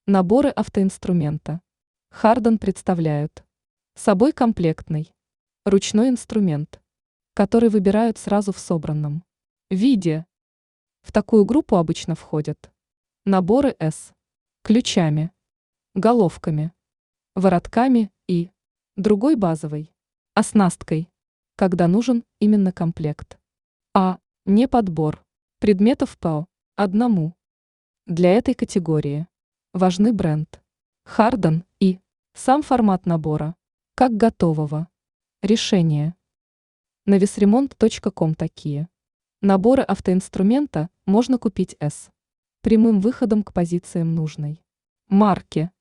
Наборы автоинструмента. Харден представляют собой комплектный ручной инструмент, который выбирают сразу в собранном виде. В такую группу обычно входят наборы с ключами, головками, воротками и другой базовой оснасткой, когда нужен именно комплект, а не подбор предметов по одному. Для этой категории важны бренд Харден и сам формат набора, как готового решения. На весремонт.ком такие наборы автоинструмента можно купить с прямым выходом к позициям нужной марки.